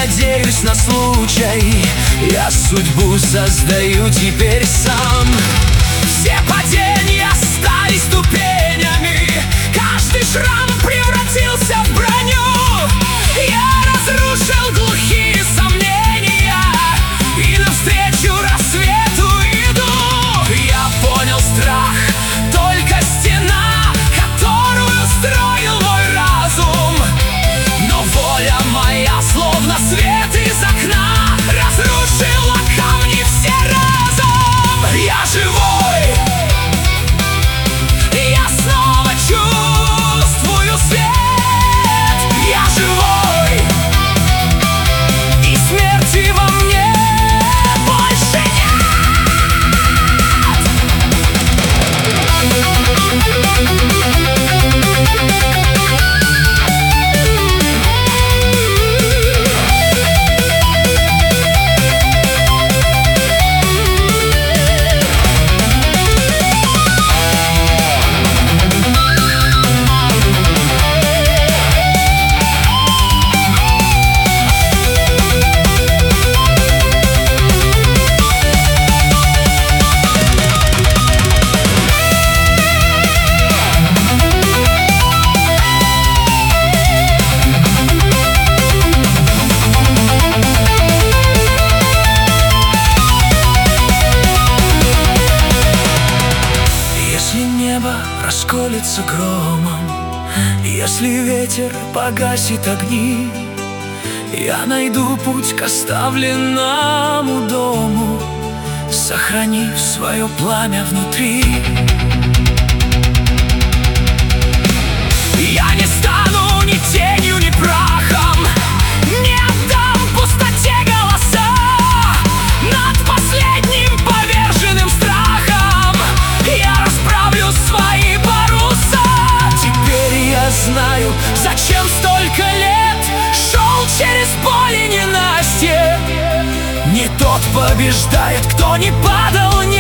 надеюсь на случай, я судьбу создаю теперь сам. Все падения стали ступенями, каждый шрам превратился в броню. Я разрушил глухие сомнения и навстречу рассвету иду. Я понял, страх только стена, которую строил мой разум. Но воля моя, словно свет из окна, разрушила камни все разом. Я живой, я снова чувствую свет. Я живой, и смерти во мне больше нет. Расколется громом, если ветер погасит огни, я найду путь к оставленному дому, сохранив свое пламя внутри. Я не стану ни тенью, ни прахом, не отдам пустоте голоса. Над последним поверженным страхом я расправлю свои паруса. Теперь я знаю, зачем столько лет шел через боль и ненастье. Не тот побеждает, кто не падал,